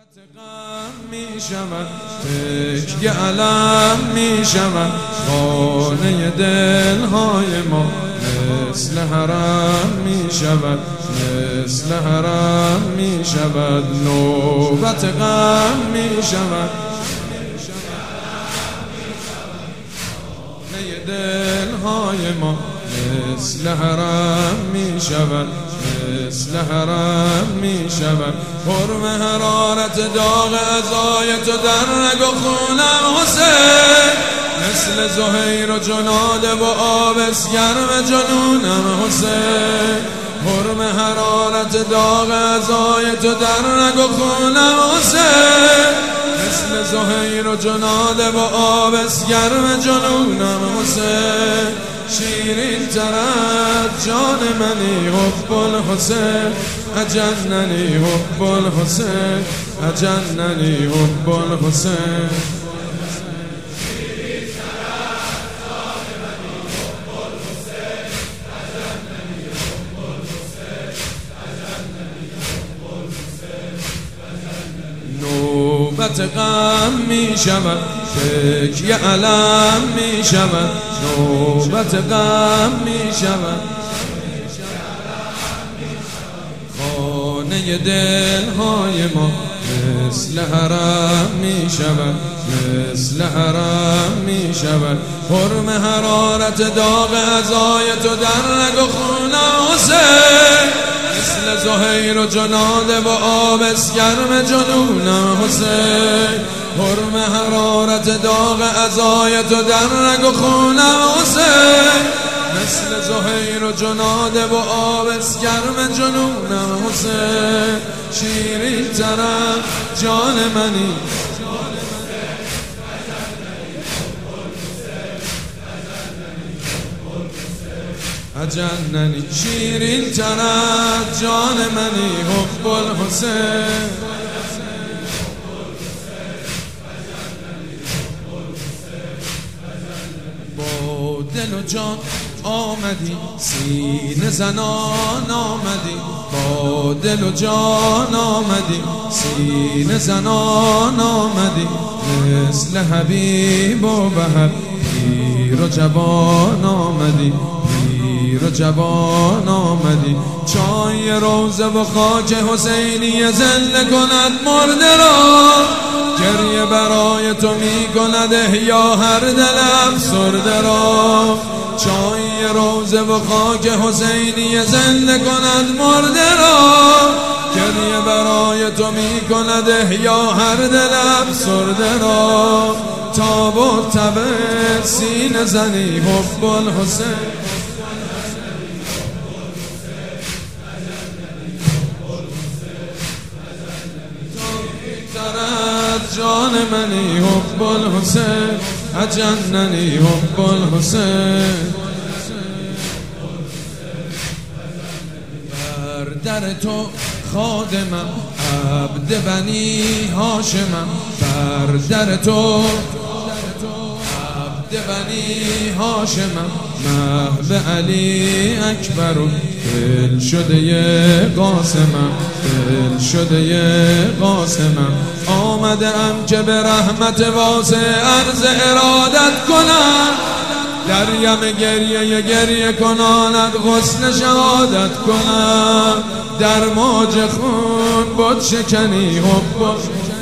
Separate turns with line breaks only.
غم می شود، تکیه علم می شود، خانه دلهای ما مثل حرم می شود، مثل حرم می شود. نوبت غم می شود، خانه دلهای ما مثل حرم می شود، مثل حرم می شود. حرم حرارت داغ عزای تو در رگ و خونم حسین، مثل زهیر و جناده و آبس گرم جنونم حسین. حرم حرارت داغ عزای تو در رگ و خونم حسین، مثل زهیر و جناده و آبس گرم جنونم حسین. شیرین ترد جان منی حب الحسین، اجننی حب الحسین، اجننی حب الحسین. نوبت غم می شود، تکیه علم می شود. نوبت غم می شود، خانه دلهای ما مثل حرم می شود، مثل حرم می شود. حرم حرارت داغ عزای تو در رگ و خون حسین، مثل زهیر و جناده و آبس گرم جنونم حسین. حرم حرارت داغ عزای تو در رگ و خونم حسین، مثل زهیر و جناده و آبس گرم جنونم حسین. شیرین ترم جان منی، اجننی شیرین ترد جان منی حب الحسین. با دل و جان آمدی سینه زنان آمدی، با دل و جان آمدی سینه زنان آمدی، مثل حبیب و بهر پیر و جوان آمدی، پیر و جوان آمدی. چای روزه و خاک حسینی زنده کند مرده را، گریه برای تو می کند احیا هر دل افسرده را. چای روزه و خاک حسینی زنده کند مرده را، گریه برای تو می کند احیا هر دل افسرده را. تاب و تب سینه زنی حب الحسین، جان منی حب الحسین، اجننی حب الحسین. بر در تو خادمم عبد بنی هاشمم، بر در تو عبد بنی هاشمم، محو علی اکبر و دل شده قاسمم، دل شده قاسمم. آمده ام که به رحمت واسع عرض ارادت کنم، دریم گریه گریه کناند غسل شهادت کنم. در موج خون بت شکنی حب